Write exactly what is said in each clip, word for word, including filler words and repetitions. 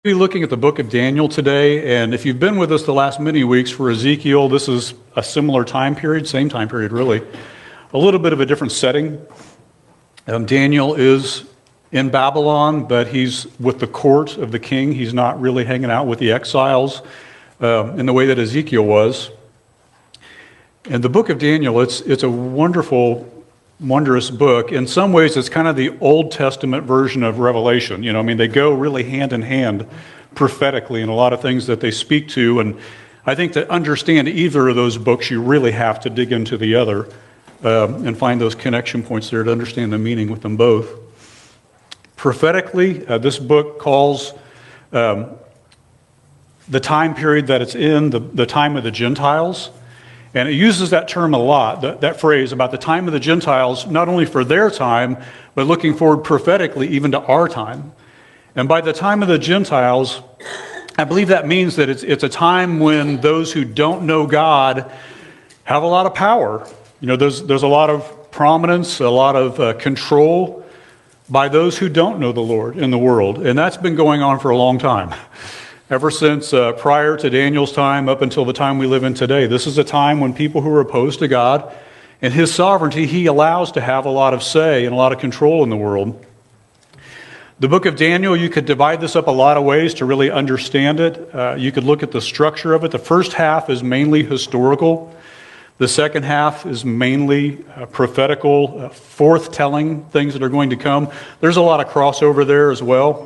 We'll be looking at the book of Daniel today, and if you've been with us the last many weeks for Ezekiel, this is a similar time period, same time period really, a little bit of a different setting. Um, Daniel is in Babylon, but he's with the court of the king. He's not really hanging out with the exiles um, in the way that Ezekiel was. And the book of Daniel, it's it's a wonderful, wondrous book. In some ways, it's kind of the Old Testament version of Revelation. You know, I mean, they go really hand in hand prophetically in a lot of things that they speak to. And I think to understand either of those books, you really have to dig into the other um, and find those connection points there to understand the meaning with them both. Prophetically, uh, this book calls um, the time period that it's in the, the time of the Gentiles. And it uses that term a lot, that, that phrase about the time of the Gentiles, not only for their time, but looking forward prophetically even to our time. And by the time of the Gentiles, I believe that means that it's, it's a time when those who don't know God have a lot of power. You know, there's, there's a lot of prominence, a lot of uh, control by those who don't know the Lord in the world. And that's been going on for a long time. Ever since uh, prior to Daniel's time up until the time we live in today. This is a time when people who are opposed to God and His sovereignty, He allows to have a lot of say and a lot of control in the world. The book of Daniel, you could divide this up a lot of ways to really understand it. Uh, you could look at the structure of it. The first half is mainly historical. The second half is mainly uh, prophetical, uh, forth-telling things that are going to come. There's a lot of crossover there as well.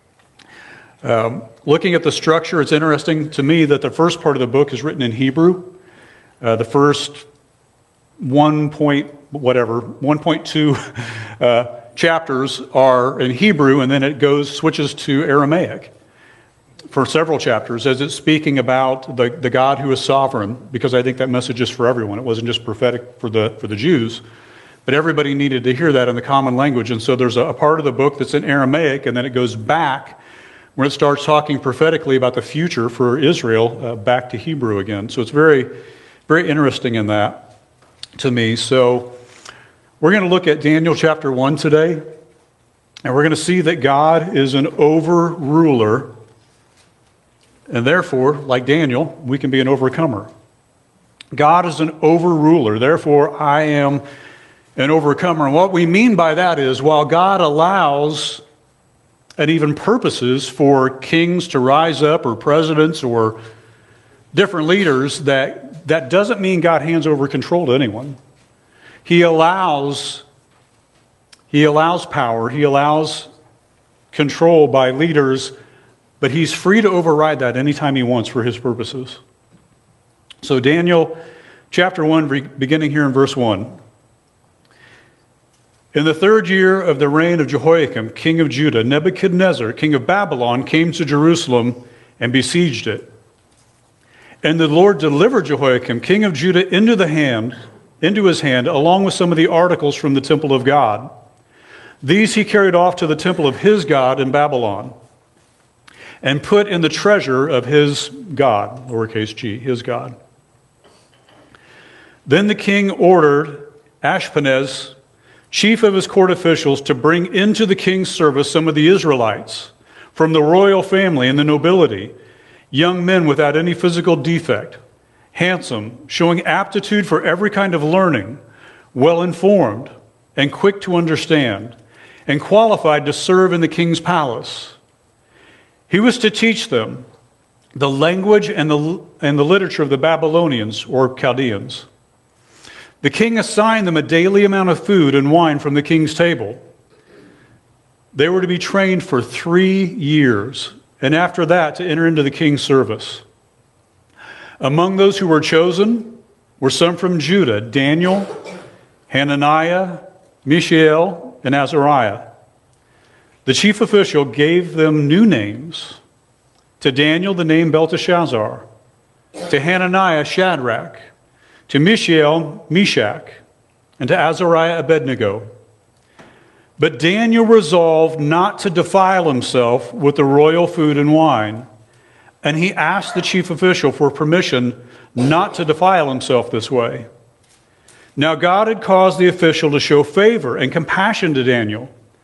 Um, looking at the structure, it's interesting to me that the first part of the book is written in Hebrew. Uh, the first one point whatever one point two uh, chapters are in Hebrew, and then it goes switches to Aramaic for several chapters as it's speaking about the, the God who is sovereign. Because I think that message is for everyone. It wasn't just prophetic for the for the Jews, but everybody needed to hear that in the common language. And so there's a, a part of the book that's in Aramaic, and then it goes back when it starts talking prophetically about the future for Israel, uh, back to Hebrew again. So it's very, very interesting in that to me. So we're going to look at Daniel chapter one today, and we're going to see that God is an over-ruler, and therefore, like Daniel, we can be an overcomer. God is an over-ruler, therefore I am an overcomer. And what we mean by that is, while God allows and even purposes for kings to rise up or presidents or different leaders, that, that doesn't mean God hands over control to anyone. He allows, he allows power, he allows control by leaders, but he's free to override that anytime he wants for his purposes. So Daniel chapter one, beginning here in verse one. In the third year of the reign of Jehoiakim, king of Judah, Nebuchadnezzar, king of Babylon, came to Jerusalem and besieged it. And the Lord delivered Jehoiakim, king of Judah, into the hand, into his hand, along with some of the articles from the temple of God. These he carried off to the temple of his God in Babylon, and put in the treasure of his God, lowercase g, his God. Then the king ordered Ashpenaz, chief of his court officials, to bring into the king's service some of the Israelites from the royal family and the nobility, young men without any physical defect, handsome, showing aptitude for every kind of learning, well-informed, and quick to understand, and qualified to serve in the king's palace. He was to teach them the language and the, and the literature of the Babylonians or Chaldeans. The king assigned them a daily amount of food and wine from the king's table. They were to be trained for three years, and after that to enter into the king's service. Among those who were chosen were some from Judah: Daniel, Hananiah, Mishael, and Azariah. The chief official gave them new names. To Daniel, the name Belteshazzar. To Hananiah, Shadrach. To Mishael, Meshach, and to Azariah, Abednego. But Daniel resolved not to defile himself with the royal food and wine, and he asked the chief official for permission not to defile himself this way. Now God had caused the official to show favor and compassion to Daniel,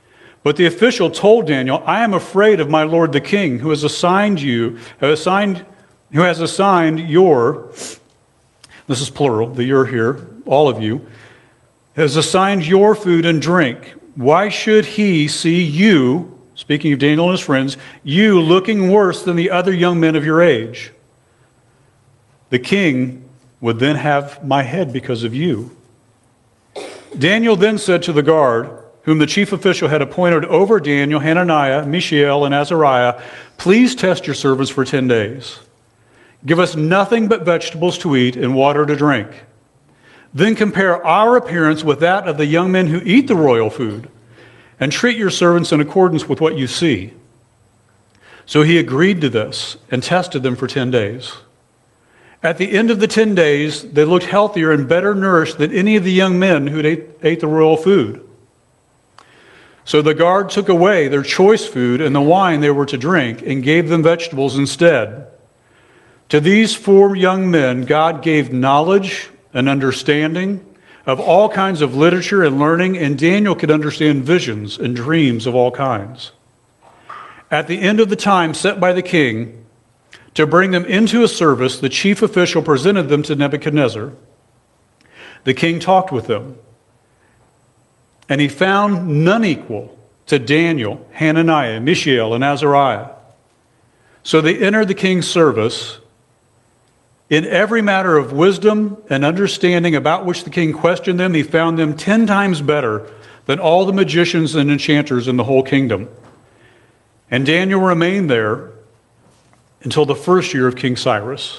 But the official told Daniel, I am afraid of my lord the king, who has assigned you, who has assigned, who has assigned your, this is plural, the you're here, all of you, has assigned your food and drink. Why should he see you, speaking of Daniel and his friends, you looking worse than the other young men of your age? The king would then have my head because of you. Daniel then said to the guard, whom the chief official had appointed over Daniel, Hananiah, Mishael, and Azariah, please test your servants for ten days. Give us nothing but vegetables to eat and water to drink. Then compare our appearance with that of the young men who eat the royal food, and treat your servants in accordance with what you see. So he agreed to this and tested them for ten days. At the end of the ten days, they looked healthier and better nourished than any of the young men who ate, ate the royal food. So the guard took away their choice food and the wine they were to drink and gave them vegetables instead. To these four young men, God gave knowledge and understanding of all kinds of literature and learning, and Daniel could understand visions and dreams of all kinds. At the end of the time set by the king to bring them into a service, the chief official presented them to Nebuchadnezzar. The king talked with them, and he found none equal to Daniel, Hananiah, Mishael, and Azariah. So they entered the king's service. In every matter of wisdom and understanding about which the king questioned them, he found them ten times better than all the magicians and enchanters in the whole kingdom. And Daniel remained there until the first year of King Cyrus.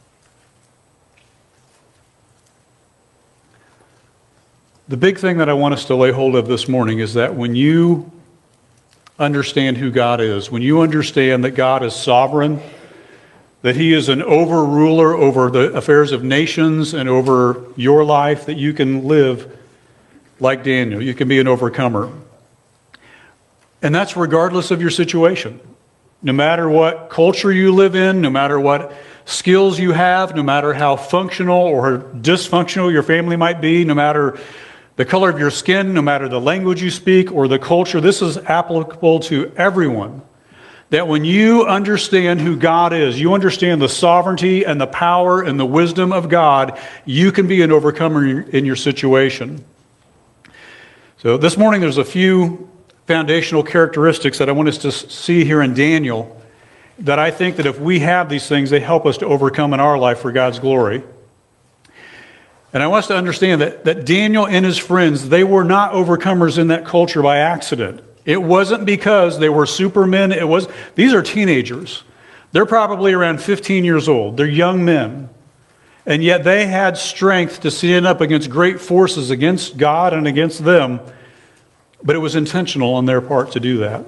The big thing that I want us to lay hold of this morning is that when you understand who God is, when you understand that God is sovereign, that he is an overruler over the affairs of nations and over your life, that you can live like Daniel. You can be an overcomer. And that's regardless of your situation. No matter what culture you live in, no matter what skills you have, no matter how functional or dysfunctional your family might be, no matter the color of your skin, no matter the language you speak or the culture, this is applicable to everyone. That when you understand who God is, you understand the sovereignty and the power and the wisdom of God, you can be an overcomer in your situation. So this morning there's a few foundational characteristics that I want us to see here in Daniel that I think that if we have these things, they help us to overcome in our life for God's glory. And I want us to understand that, that Daniel and his friends, they were not overcomers in that culture by accident. It wasn't because they were supermen. It was, these are teenagers. They're probably around fifteen years old. They're young men. And yet they had strength to stand up against great forces, against God and against them. But it was intentional on their part to do that.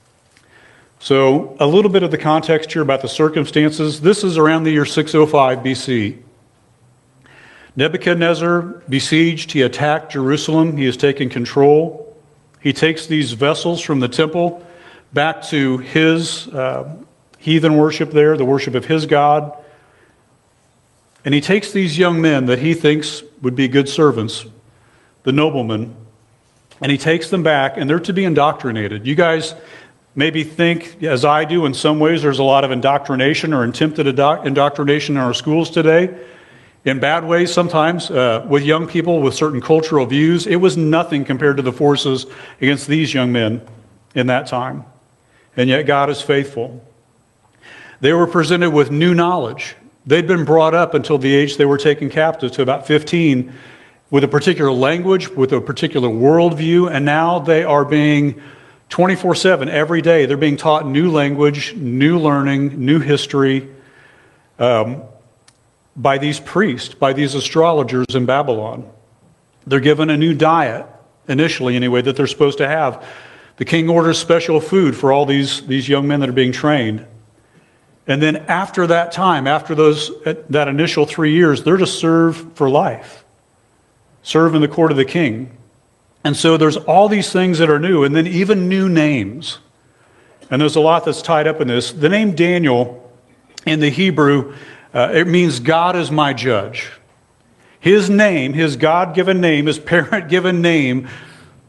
So a little bit of the context here about the circumstances. This is around the year six oh five B C. Nebuchadnezzar besieged, he attacked Jerusalem, he has taken control. He takes these vessels from the temple back to his uh, heathen worship there, the worship of his God. And he takes these young men that he thinks would be good servants, the noblemen, and he takes them back, and they're to be indoctrinated. You guys maybe think, as I do, in some ways there's a lot of indoctrination or attempted indoctrination in our schools today. In bad ways sometimes, uh, with young people with certain cultural views. It was nothing compared to the forces against these young men in that time. And yet God is faithful. They were presented with new knowledge. They'd been brought up until the age they were taken captive to about fifteen with a particular language, with a particular worldview, and now they are being twenty-four seven every day. They're being taught new language, new learning, new history, um, by these priests, by these astrologers in Babylon. They're given a new diet, initially anyway, that they're supposed to have. The king orders special food for all these, these young men that are being trained. And then after that time, after those that initial three years, they're to serve for life. Serve in the court of the king. And so there's all these things that are new, and then even new names. And there's a lot that's tied up in this. The name Daniel in the Hebrew, Uh, it means God is my judge. His name, his God-given name, his parent-given name,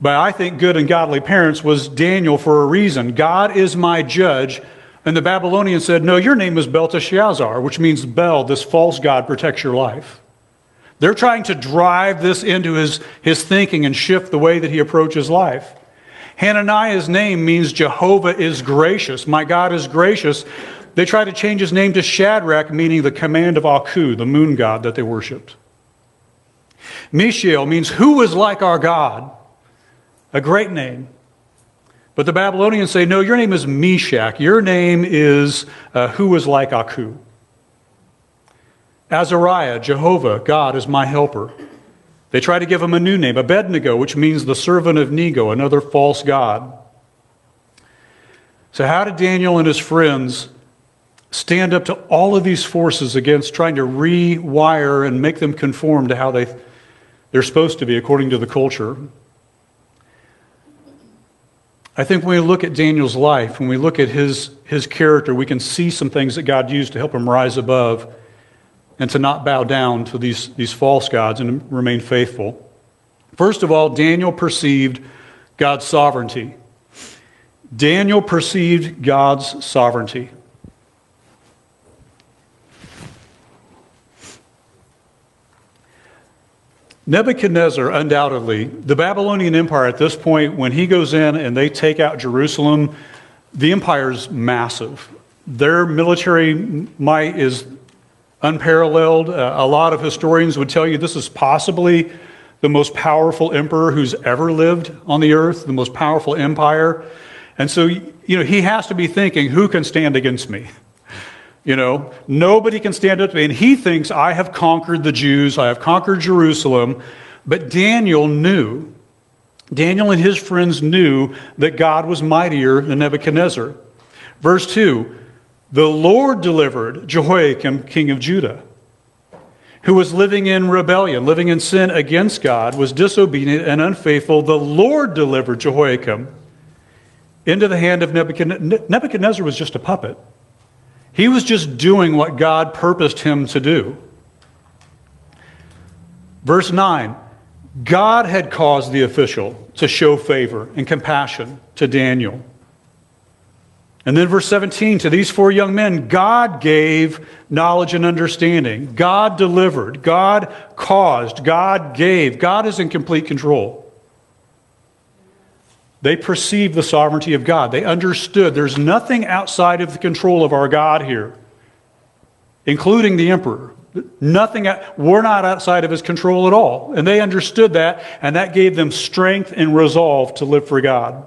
by, I think, good and godly parents was Daniel for a reason. God is my judge. And the Babylonians said, no, your name is Belteshazzar, which means Bel, this false god, protects your life. They're trying to drive this into his, his thinking and shift the way that he approaches life. Hananiah's name means Jehovah is gracious. My God is gracious. They try to change his name to Shadrach, meaning the command of Aku, the moon god that they worshipped. Mishael means who is like our God? A great name. But the Babylonians say, no, your name is Meshach. Your name is uh, who is like Aku. Azariah, Jehovah, God is my helper. They try to give him a new name, Abednego, which means the servant of Nego, another false god. So how did Daniel and his friends stand up to all of these forces against trying to rewire and make them conform to how they, they're supposed to be according to the culture? I think when we look at Daniel's life, when we look at his, his character, we can see some things that God used to help him rise above and to not bow down to these, these false gods and remain faithful. First of all, Daniel perceived God's sovereignty. Daniel perceived God's sovereignty. Nebuchadnezzar, undoubtedly, the Babylonian Empire at this point, when he goes in and they take out Jerusalem, the empire's massive. Their military might is unparalleled. Uh, a lot of historians would tell you this is possibly the most powerful emperor who's ever lived on the earth, the most powerful empire. And so, you know, he has to be thinking, who can stand against me? You know, nobody can stand up to me. And he thinks, I have conquered the Jews, I have conquered Jerusalem. But Daniel knew, Daniel and his friends knew that God was mightier than Nebuchadnezzar. Verse two, the Lord delivered Jehoiakim, king of Judah, who was living in rebellion, living in sin against God, was disobedient and unfaithful. The Lord delivered Jehoiakim into the hand of Nebuchadnezzar. Nebuchadnezzar was just a puppet. He was just doing what God purposed him to do. Verse nine, God had caused the official to show favor and compassion to Daniel. And then verse seventeen, to these four young men, God gave knowledge and understanding. God delivered. God caused. God gave. God is in complete control. They perceived the sovereignty of God. They understood there's nothing outside of the control of our God here, including the emperor. Nothing, we're not outside of his control at all. And they understood that, and that gave them strength and resolve to live for God.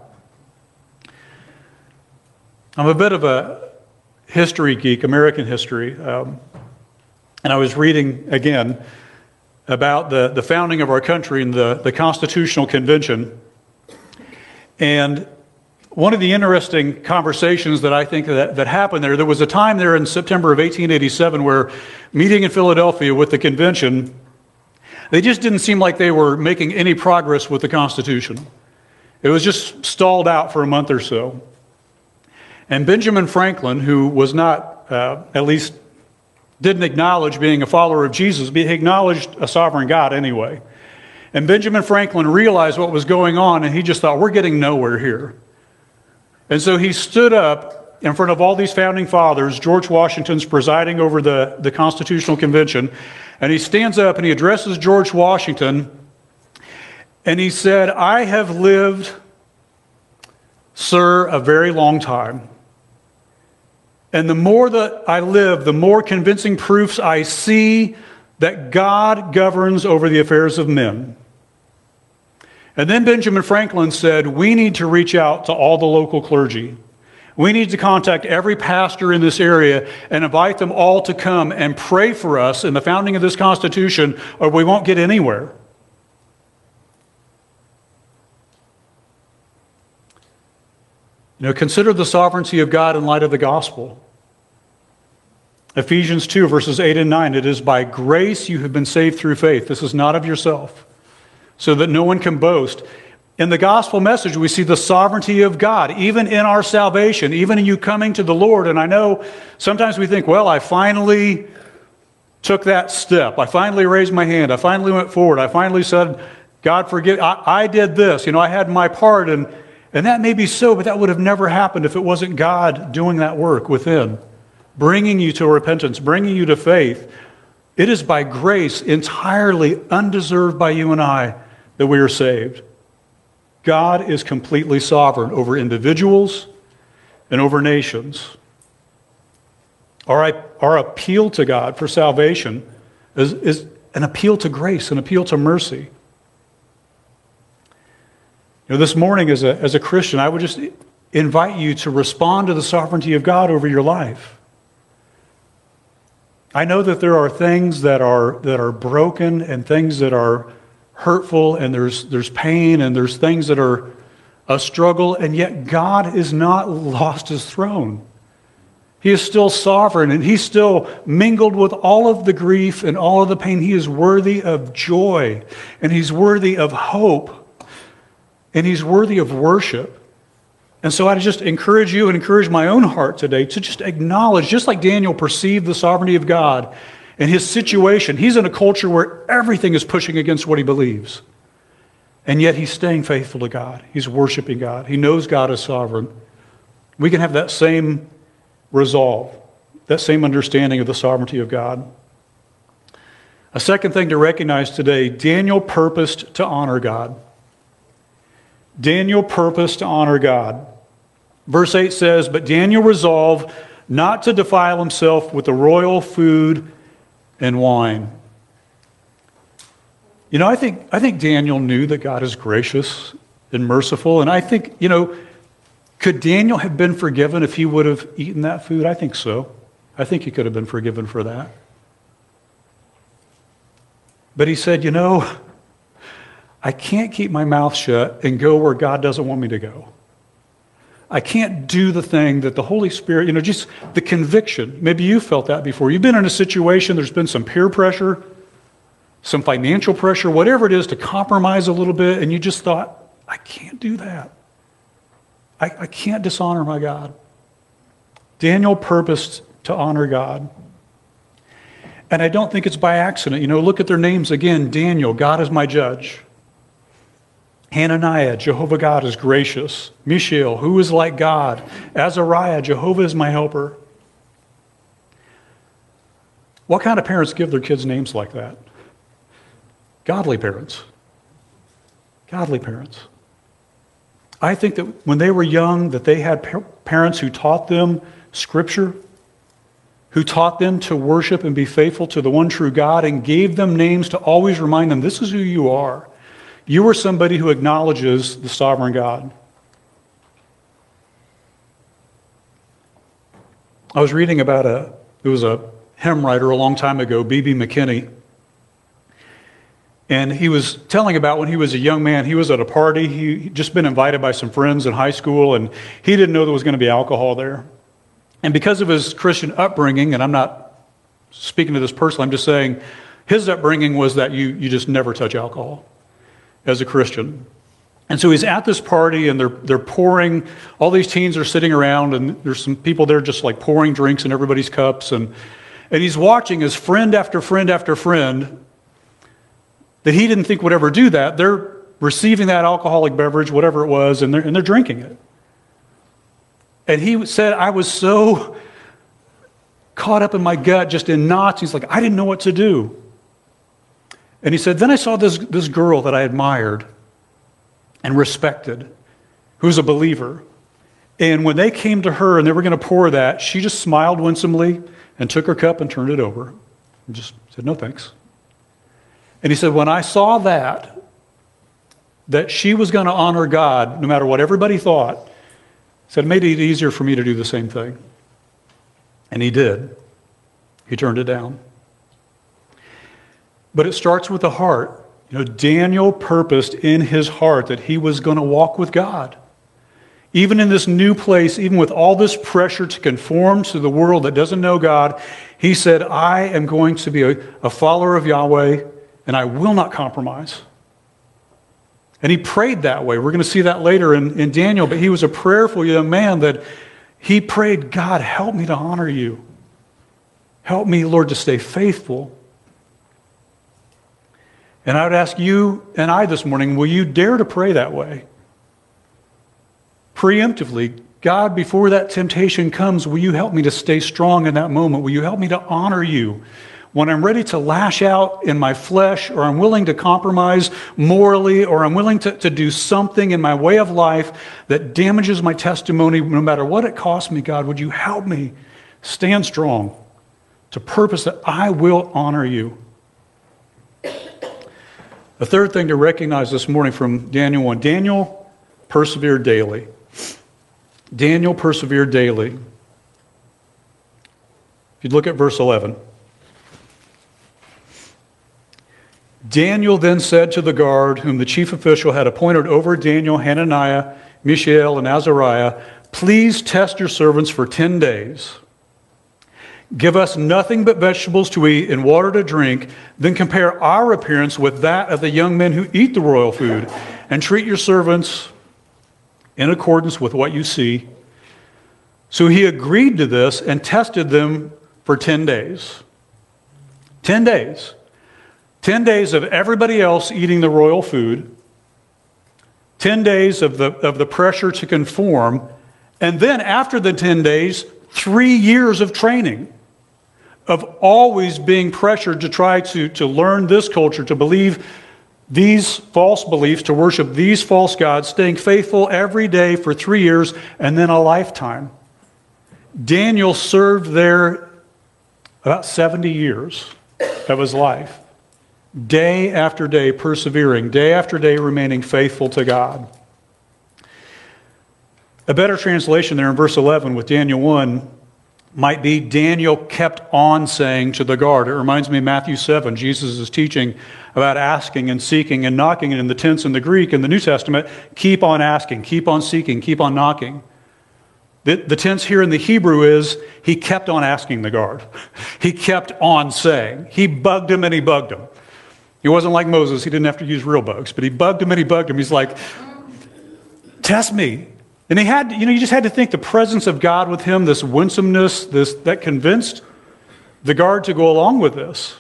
I'm a bit of a history geek, American history, um, and I was reading again about the, the founding of our country and the, the Constitutional Convention. And one of the interesting conversations that I think that, that happened there, there was a time there in September of eighteen eighty-seven where, meeting in Philadelphia with the convention, they just didn't seem like they were making any progress with the Constitution. It was just stalled out for a month or so. And Benjamin Franklin, who was not, uh, at least didn't acknowledge being a follower of Jesus, but he acknowledged a sovereign God anyway. And Benjamin Franklin realized what was going on, and he just thought, we're getting nowhere here. And so he stood up in front of all these founding fathers. George Washington's presiding over the, the Constitutional Convention, and he stands up and he addresses George Washington, and he said, I have lived, sir, a very long time. And the more that I live, the more convincing proofs I see that God governs over the affairs of men. And then Benjamin Franklin said, we need to reach out to all the local clergy. We need to contact every pastor in this area and invite them all to come and pray for us in the founding of this Constitution, or we won't get anywhere. You know, consider the sovereignty of God in light of the gospel. Ephesians two, verses eight and nine, it is by grace you have been saved through faith. This is not of yourself, so that no one can boast. In the gospel message, we see the sovereignty of God, even in our salvation, even in you coming to the Lord. And I know sometimes we think, well, I finally took that step. I finally raised my hand. I finally went forward. I finally said, God, forgive, I, I did this. You know, I had my part, and, and that may be so, but that would have never happened if it wasn't God doing that work within, bringing you to repentance, bringing you to faith. It is by grace, entirely undeserved by you and I, that we are saved. God is completely sovereign over individuals and over nations. Our, our appeal to God for salvation is, is an appeal to grace, an appeal to mercy. You know, this morning as a, as a Christian, I would just invite you to respond to the sovereignty of God over your life. I know that there are things that are, that are broken and things that are hurtful, and there's, there's pain, and there's things that are a struggle, and yet God is not lost his throne. He is still sovereign, and he's still mingled with all of the grief and all of the pain. He is worthy of joy, and he's worthy of hope, and he's worthy of worship. And so I just encourage you and encourage my own heart today to just acknowledge, just like Daniel perceived the sovereignty of God and his situation. He's in a culture where everything is pushing against what he believes. And yet he's staying faithful to God. He's worshiping God. He knows God is sovereign. We can have that same resolve, that same understanding of the sovereignty of God. A second thing to recognize today, Daniel purposed to honor God. Daniel purposed to honor God. Verse eight says, "But Daniel resolved not to defile himself with the royal food and wine." You know, I think, I think Daniel knew that God is gracious and merciful, and I think, you know, could Daniel have been forgiven if he would have eaten that food? I think so. I think he could have been forgiven for that. But he said, you know, I can't keep my mouth shut and go where God doesn't want me to go. I can't do the thing that the Holy Spirit, you know, just the conviction. Maybe you felt that before. You've been in a situation, there's been some peer pressure, some financial pressure, whatever it is, to compromise a little bit, and you just thought, I can't do that. I, I can't dishonor my God. Daniel purposed to honor God. And I don't think it's by accident. You know, look at their names again. Daniel, God is my judge. Hananiah, Jehovah God is gracious. Mishael, who is like God? Azariah, Jehovah is my helper. What kind of parents give their kids names like that? Godly parents. Godly parents. I think that when they were young, that they had parents who taught them Scripture, who taught them to worship and be faithful to the one true God, and gave them names to always remind them, this is who you are. You are somebody who acknowledges the sovereign God. I was reading about a, it was a hymn writer a long time ago, B B McKinney. And he was telling about when he was a young man, he was at a party. He'd just been invited by some friends in high school, and he didn't know there was going to be alcohol there. And because of his Christian upbringing, and I'm not speaking to this personally, I'm just saying his upbringing was that you, you just never touch alcohol as a Christian. And so he's at this party, and they're they're pouring, all these teens are sitting around, and there's some people there just like pouring drinks in everybody's cups, and, and he's watching as friend after friend after friend that he didn't think would ever do that. They're receiving that alcoholic beverage, whatever it was, and they're, and they're drinking it. And he said, I was so caught up in my gut, just in knots. He's like, I didn't know what to do. And he said, then I saw this, this girl that I admired and respected, who was a believer. And when they came to her and they were going to pour that, she just smiled winsomely and took her cup and turned it over. And just said, no thanks. And he said, when I saw that, that she was going to honor God, no matter what everybody thought, he said, it made it easier for me to do the same thing. And he did. He turned it down. But it starts with the heart. You know, Daniel purposed in his heart that he was going to walk with God. Even in this new place, even with all this pressure to conform to the world that doesn't know God, he said, I am going to be a, a follower of Yahweh, and I will not compromise. And he prayed that way. We're going to see that later in, in Daniel, but he was a prayerful young man that he prayed, God, help me to honor you. Help me, Lord, to stay faithful. And I would ask you and I this morning, will you dare to pray that way? Preemptively, God, before that temptation comes, will you help me to stay strong in that moment? Will you help me to honor you when I'm ready to lash out in my flesh, or I'm willing to compromise morally, or I'm willing to, to do something in my way of life that damages my testimony, no matter what it costs me? God, would you help me stand strong to purpose that I will honor you? The third thing to recognize this morning from Daniel one, Daniel persevered daily. Daniel persevered daily. If you look at verse eleven. Daniel then said to the guard, whom the chief official had appointed over Daniel, Hananiah, Mishael, and Azariah, please test your servants for ten days. Give us nothing but vegetables to eat and water to drink, then compare our appearance with that of the young men who eat the royal food, and treat your servants in accordance with what you see. So he agreed to this and tested them for ten days. Ten days. Ten days of everybody else eating the royal food. Ten days of the, of the pressure to conform. And then after the ten days, three years of training, of always being pressured to try to, to learn this culture, to believe these false beliefs, to worship these false gods, staying faithful every day for three years and then a lifetime. Daniel served there about seventy years of his life, day after day persevering, day after day remaining faithful to God. A better translation there in verse eleven with Daniel one might be, Daniel kept on saying to the guard. It reminds me of Matthew seven. Jesus is teaching about asking and seeking and knocking. And in the tense in the Greek, in the New Testament, keep on asking, keep on seeking, keep on knocking. The, the tense here in the Hebrew is, he kept on asking the guard. He kept on saying. He bugged him and he bugged him. He wasn't like Moses. He didn't have to use real bugs. But he bugged him and he bugged him. He's like, test me. And he had, you know, you just had to think the presence of God with him, this winsomeness, this that convinced the guard to go along with this.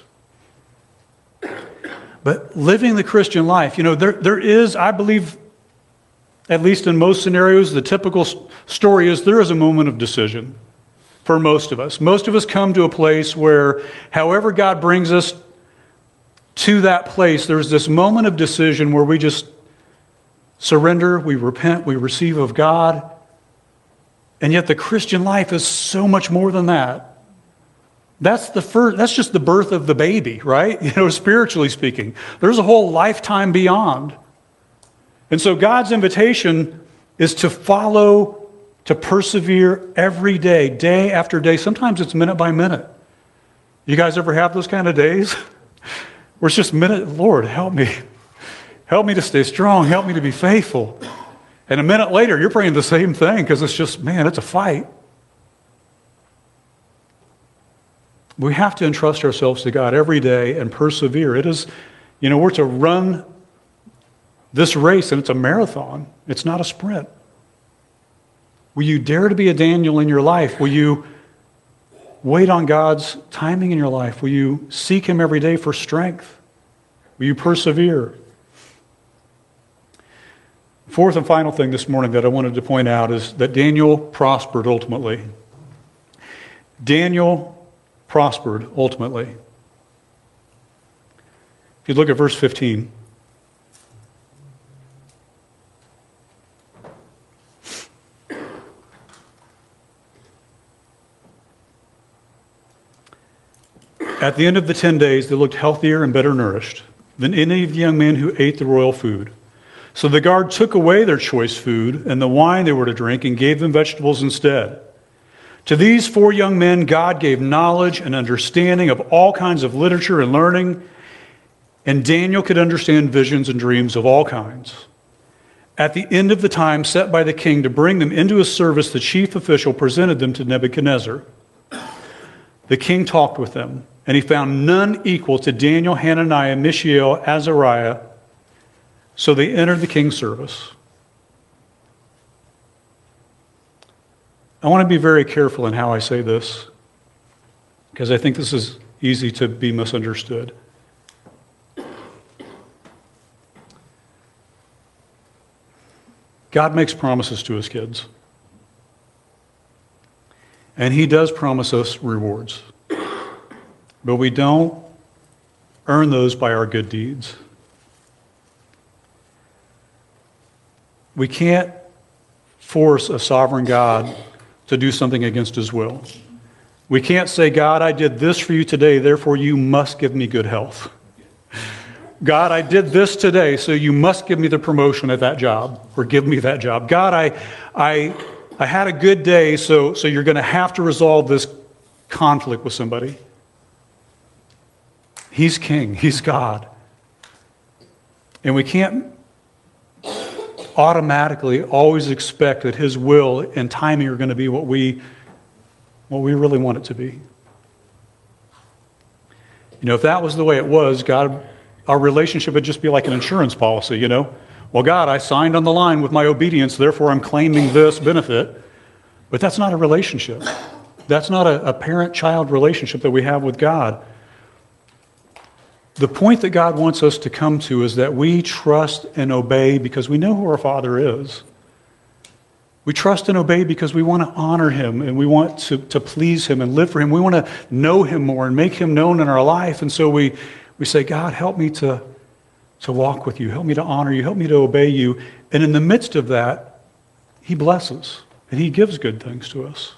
But living the Christian life, you know, there there is, I believe, at least in most scenarios, the typical story is there is a moment of decision for most of us. Most of us come to a place where, however God brings us to that place, there's this moment of decision where we just surrender, we repent, we receive of God. And yet the Christian life is so much more than that. That's the first, that's just the birth of the baby, right? You know, spiritually speaking. There's a whole lifetime beyond. And so God's invitation is to follow, to persevere every day, day after day. Sometimes it's minute by minute. You guys ever have those kind of days? Where it's just minute, Lord, help me. Help me to stay strong. Help me to be faithful. And a minute later, you're praying the same thing because it's just, man, it's a fight. We have to entrust ourselves to God every day and persevere. It is, you know, we're to run this race, and it's a marathon. It's not a sprint. Will you dare to be a Daniel in your life? Will you wait on God's timing in your life? Will you seek Him every day for strength? Will you persevere? Fourth and final thing this morning that I wanted to point out is that Daniel prospered ultimately. Daniel prospered ultimately. If you look at verse fifteen. At the end of the ten days, they looked healthier and better nourished than any of the young men who ate the royal food. So the guard took away their choice food and the wine they were to drink and gave them vegetables instead. To these four young men, God gave knowledge and understanding of all kinds of literature and learning, and Daniel could understand visions and dreams of all kinds. At the end of the time set by the king to bring them into his service, the chief official presented them to Nebuchadnezzar. The king talked with them, and he found none equal to Daniel, Hananiah, Mishael, Azariah. So they entered the king's service. I want to be very careful in how I say this, because I think this is easy to be misunderstood. God makes promises to his kids. And he does promise us rewards. But we don't earn those by our good deeds. We can't force a sovereign God to do something against his will. We can't say, God, I did this for you today, therefore you must give me good health. God, I did this today, so you must give me the promotion at that job, or give me that job. God, I, I, I had a good day, so, so you're going to have to resolve this conflict with somebody. He's king. He's God. And we can't automatically always expect that his will and timing are going to be what we, what we really want it to be. You know, if that was the way it was, God, our relationship would just be like an insurance policy, you know. Well, God, I signed on the line with my obedience, therefore I'm claiming this benefit. But that's not a relationship. That's not a, a parent-child relationship that we have with God. The point that God wants us to come to is that we trust and obey because we know who our Father is. We trust and obey because we want to honor him and we want to, to please him and live for him. We want to know him more and make him known in our life. And so we, we say, God, help me to, to walk with you. Help me to honor you. Help me to obey you. And in the midst of that, he blesses and he gives good things to us.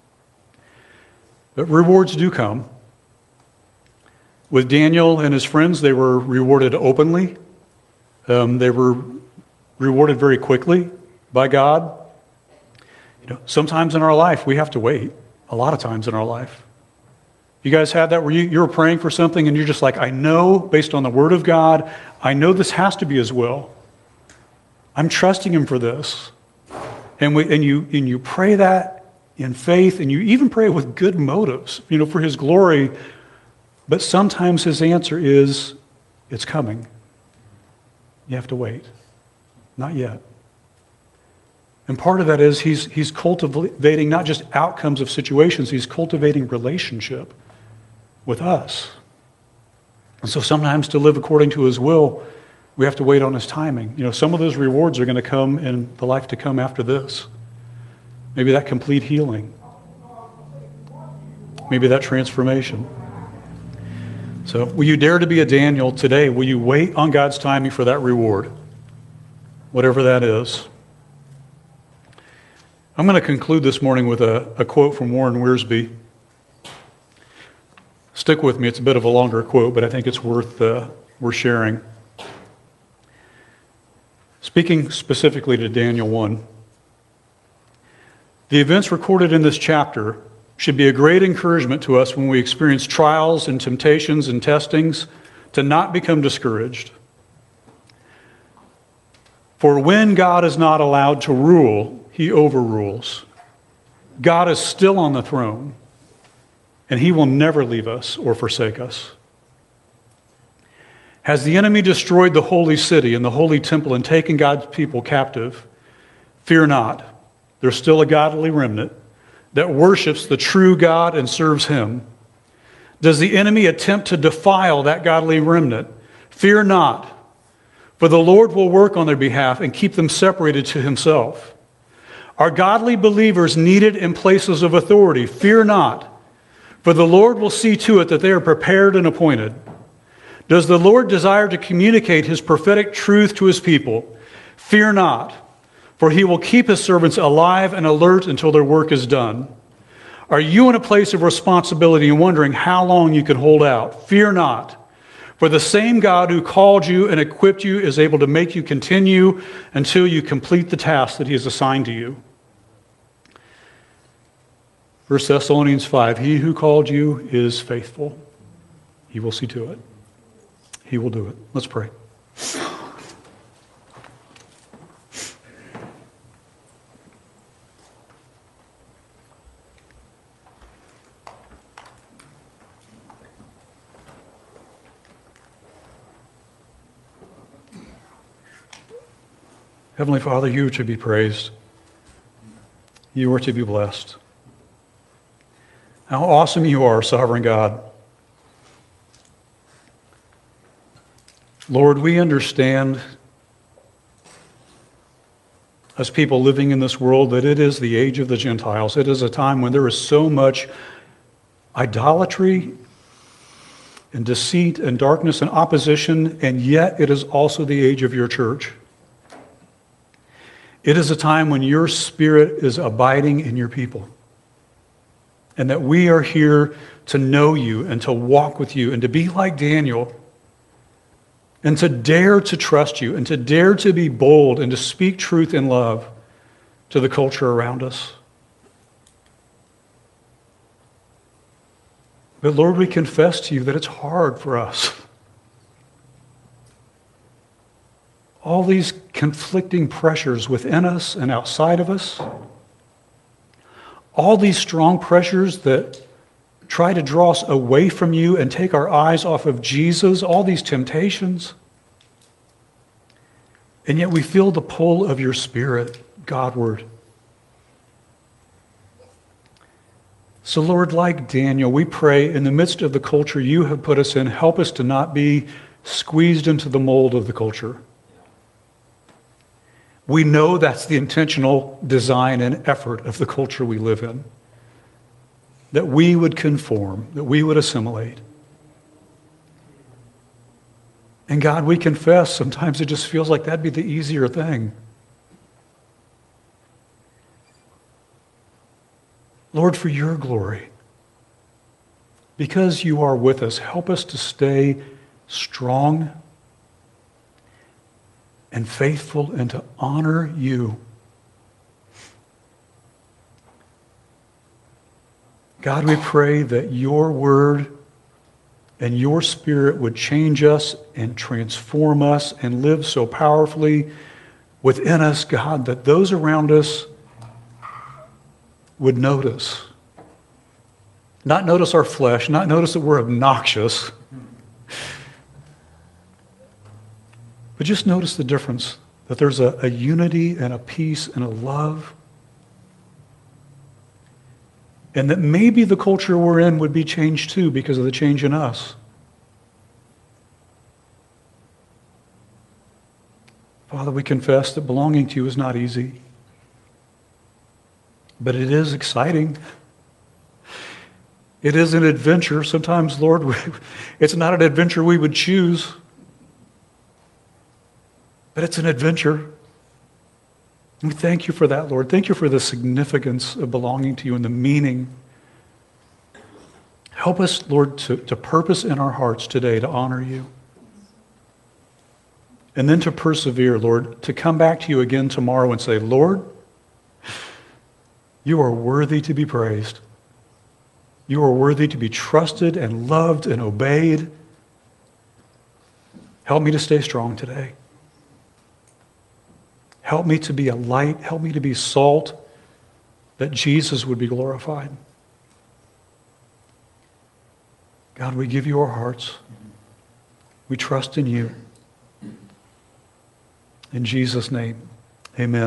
But rewards do come. With Daniel and his friends, they were rewarded openly. Um, they were rewarded very quickly by God. You know, sometimes in our life, we have to wait. A lot of times in our life. You guys had that where you, you were praying for something and you're just like, I know based on the Word of God, I know this has to be his will. I'm trusting him for this. And, we, and, you, and you pray that in faith and you even pray with good motives, you know, for his glory. But sometimes his answer is, it's coming. You have to wait. Not yet. And part of that is he's, he's cultivating not just outcomes of situations, he's cultivating relationship with us. And so sometimes to live according to his will, we have to wait on his timing. You know, some of those rewards are going to come in the life to come after this. Maybe that complete healing. Maybe that transformation. So will you dare to be a Daniel today? Will you wait on God's timing for that reward? Whatever that is. I'm going to conclude this morning with a, a quote from Warren Wiersbe. Stick with me. It's a bit of a longer quote, but I think it's worth, uh, worth sharing. Speaking specifically to Daniel one, the events recorded in this chapter should be a great encouragement to us when we experience trials and temptations and testings to not become discouraged. For when God is not allowed to rule, he overrules. God is still on the throne, and he will never leave us or forsake us. Has the enemy destroyed the holy city and the holy temple and taken God's people captive? Fear not. There's still a godly remnant that worships the true God and serves him. Does the enemy attempt to defile that godly remnant? Fear not, for the Lord will work on their behalf and keep them separated to himself. Are godly believers needed in places of authority? Fear not, for the Lord will see to it that they are prepared and appointed. Does the Lord desire to communicate his prophetic truth to his people? Fear not, for he will keep his servants alive and alert until their work is done. Are you in a place of responsibility and wondering how long you can hold out? Fear not, for the same God who called you and equipped you is able to make you continue until you complete the task that he has assigned to you. First Thessalonians five, he who called you is faithful. He will see to it. He will do it. Let's pray. Heavenly Father, you are to be praised. You are to be blessed. How awesome you are, sovereign God. Lord, we understand as people living in this world, that it is the age of the Gentiles. It is a time when there is so much idolatry and deceit and darkness and opposition, and yet it is also the age of your church. It is a time when your Spirit is abiding in your people, and that we are here to know you and to walk with you and to be like Daniel and to dare to trust you and to dare to be bold and to speak truth in love to the culture around us. But Lord, we confess to you that it's hard for us. All these conflicting pressures within us and outside of us, all these strong pressures that try to draw us away from you and take our eyes off of Jesus, all these temptations. And yet we feel the pull of your Spirit Godward. So Lord, like Daniel, we pray in the midst of the culture you have put us in, help us to not be squeezed into the mold of the culture. We know that's the intentional design and effort of the culture we live in. That we would conform, that we would assimilate. And God, we confess, sometimes it just feels like that'd be the easier thing. Lord, for your glory, because you are with us, help us to stay strong and faithful and to honor you. God, we pray that your word and your Spirit would change us and transform us and live so powerfully within us, God, that those around us would notice. Not notice our flesh, not notice that we're obnoxious, but just notice the difference, that there's a, a unity and a peace and a love, and that maybe the culture we're in would be changed too because of the change in us. Father, we confess that belonging to you is not easy, but it is exciting. It is an adventure. Sometimes, Lord, it's not an adventure we would choose, but it's an adventure. We thank you for that, Lord. Thank you for the significance of belonging to you and the meaning. Help us, Lord, to, to purpose in our hearts today to honor you. And then to persevere, Lord, to come back to you again tomorrow and say, Lord, you are worthy to be praised. You are worthy to be trusted and loved and obeyed. Help me to stay strong today. Help me to be a light. Help me to be salt, that Jesus would be glorified. God, we give you our hearts. We trust in you. In Jesus' name, amen.